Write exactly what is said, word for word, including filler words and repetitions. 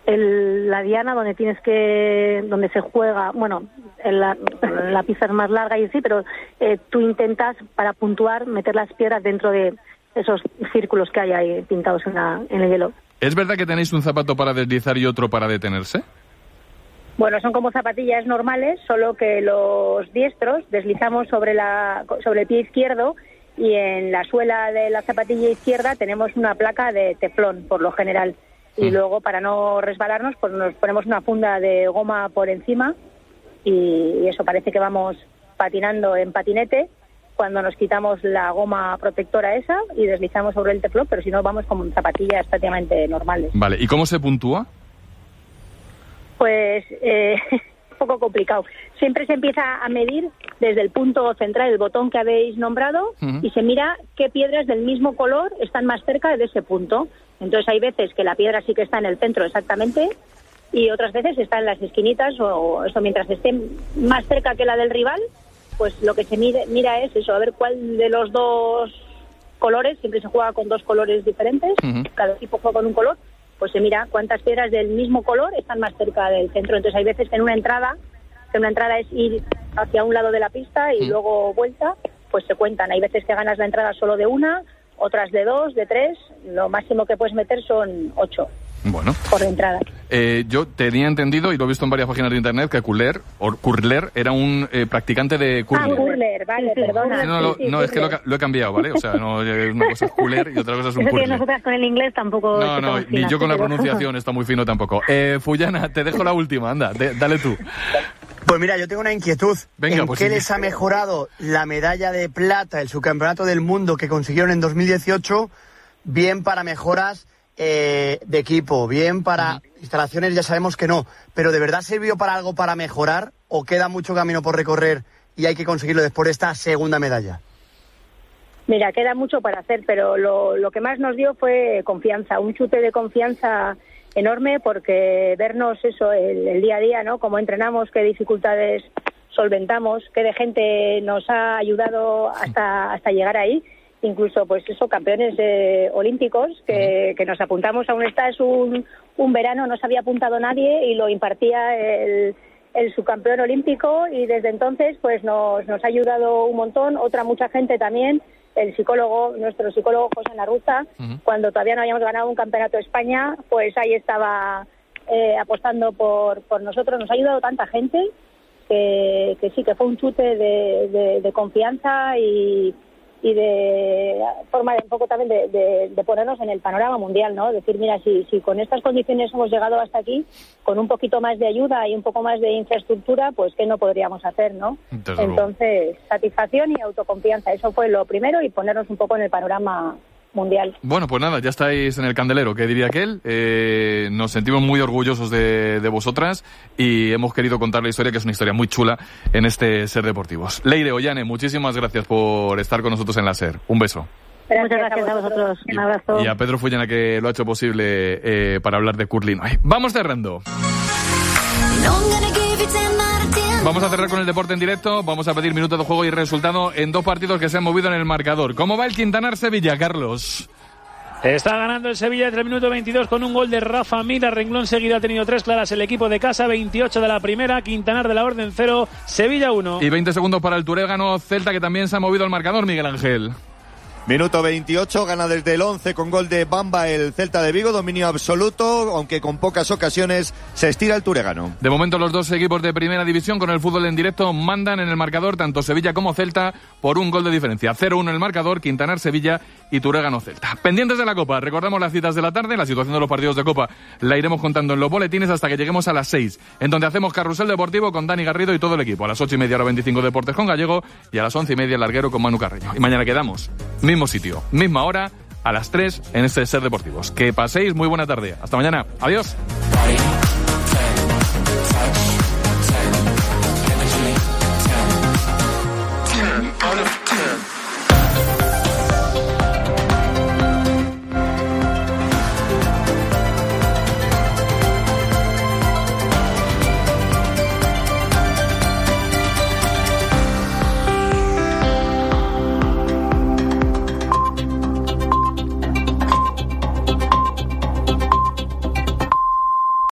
el, la diana donde tienes que, donde se juega, bueno, en la, la pista es más larga y sí, pero eh, tú intentas para puntuar meter las piedras dentro de esos círculos que hay ahí pintados en, la, en el hielo. ¿Es verdad que tenéis un zapato para deslizar y otro para detenerse? Bueno, son como zapatillas normales, solo que los diestros deslizamos sobre la sobre el pie izquierdo y en la suela de la zapatilla izquierda tenemos una placa de teflón, por lo general. Y mm. luego, para no resbalarnos, pues nos ponemos una funda de goma por encima y eso parece que vamos patinando en patinete cuando nos quitamos la goma protectora esa y deslizamos sobre el teflón, pero si no vamos con zapatillas prácticamente normales. Vale, ¿y cómo se puntúa? Pues eh, un poco complicado. Siempre se empieza a medir desde el punto central, el botón que habéis nombrado, uh-huh. y se mira qué piedras del mismo color están más cerca de ese punto. Entonces hay veces que la piedra sí que está en el centro exactamente y otras veces está en las esquinitas o eso, mientras esté más cerca que la del rival, pues lo que se mire, mira es eso, a ver cuál de los dos colores, siempre se juega con dos colores diferentes, uh-huh. cada equipo juega con un color, pues se mira cuántas piedras del mismo color están más cerca del centro. Entonces hay veces que en una entrada, que una entrada es ir hacia un lado de la pista y mm. luego vuelta, pues se cuentan. Hay veces que ganas la entrada solo de una, otras de dos, de tres, lo máximo que puedes meter son ocho. Bueno. Por entrada. Eh, yo tenía entendido, y lo he visto en varias páginas de internet, que Curler, o Curler era un eh, practicante de curling. Ah, Curler, vale, sí, perdona. No, no, sí, sí, no es que lo, lo he cambiado, ¿vale? O sea, no, una cosa es Curler y otra cosa es un Eso curler. que nosotras con el inglés tampoco... No, no, ni yo con la pronunciación está muy fino tampoco. Eh, Fullana, te dejo la última, anda, de, dale tú. Pues mira, yo tengo una inquietud. Venga, ¿En pues qué sí. les ha mejorado la medalla de plata, el subcampeonato del mundo que consiguieron en dos mil dieciocho, bien para mejoras eh, de equipo, bien para uh-huh. instalaciones, ya sabemos que no, pero ¿de verdad sirvió para algo para mejorar o queda mucho camino por recorrer y hay que conseguirlo después de esta segunda medalla? Mira, queda mucho para hacer, pero lo, lo que más nos dio fue confianza, un chute de confianza enorme, porque vernos eso el, el día a día, ¿no? Cómo entrenamos, qué dificultades solventamos, qué de gente nos ha ayudado hasta hasta llegar ahí, incluso pues eso, campeones eh, olímpicos que, que nos apuntamos a un stage un, un verano, no se había apuntado nadie y lo impartía el, el subcampeón olímpico y desde entonces pues nos, nos ha ayudado un montón, otra mucha gente también, el psicólogo, nuestro psicólogo José Narruza, uh-huh. cuando todavía no habíamos ganado un campeonato de España, pues ahí estaba eh, apostando por, por nosotros, nos ha ayudado tanta gente que, que sí, que fue un chute de, de, de confianza y y de forma de un poco también de, de, de ponernos en el panorama mundial, ¿no? Decir, mira, si, si con estas condiciones hemos llegado hasta aquí, con un poquito más de ayuda y un poco más de infraestructura, pues ¿qué no podríamos hacer, no? Desde Entonces, luego. Satisfacción y autoconfianza, eso fue lo primero, y ponernos un poco en el panorama mundial. Bueno, pues nada, ya estáis en el candelero, ¿qué diría aquel? Eh, nos sentimos muy orgullosos de, de vosotras y hemos querido contar la historia, que es una historia muy chula en este Ser Deportivos. Leire, Ollane, muchísimas gracias por estar con nosotros en la Ser. Un beso. Gracias, Muchas gracias a vosotros. Un abrazo. Y a Pedro Fullana, que lo ha hecho posible eh, para hablar de curling. Ay, vamos cerrando. Vamos a cerrar con el deporte en directo, vamos a pedir minutos de juego y resultado en dos partidos que se han movido en el marcador. ¿Cómo va el Quintanar-Sevilla, Carlos? Está ganando el Sevilla entre el minuto veintidós con un gol de Rafa Mira. Renglón seguido ha tenido tres claras el equipo de casa, veintiocho de la primera, Quintanar de la Orden cero, Sevilla uno. Y veinte segundos para el Turégano Celta, que también se ha movido el marcador, Miguel Ángel. Minuto veintiocho, gana desde el once con gol de Bamba el Celta de Vigo, dominio absoluto, aunque con pocas ocasiones se estira el Turégano. De momento los dos equipos de primera división con el fútbol en directo mandan en el marcador, tanto Sevilla como Celta, por un gol de diferencia. cero uno el marcador, Quintanar Sevilla y Turégano Celta. Pendientes de la Copa, recordamos las citas de la tarde, la situación de los partidos de Copa la iremos contando en los boletines hasta que lleguemos a las seis, en donde hacemos carrusel deportivo con Dani Garrido y todo el equipo. A las ocho y media, hora veinticinco, Deportes con Gallego, y a las once y media, Larguero con Manu Carreño. Y mañana quedamos, mismo sitio, misma hora, a las tres en este Ser Deportivos. Que paséis muy buena tarde. Hasta mañana. Adiós.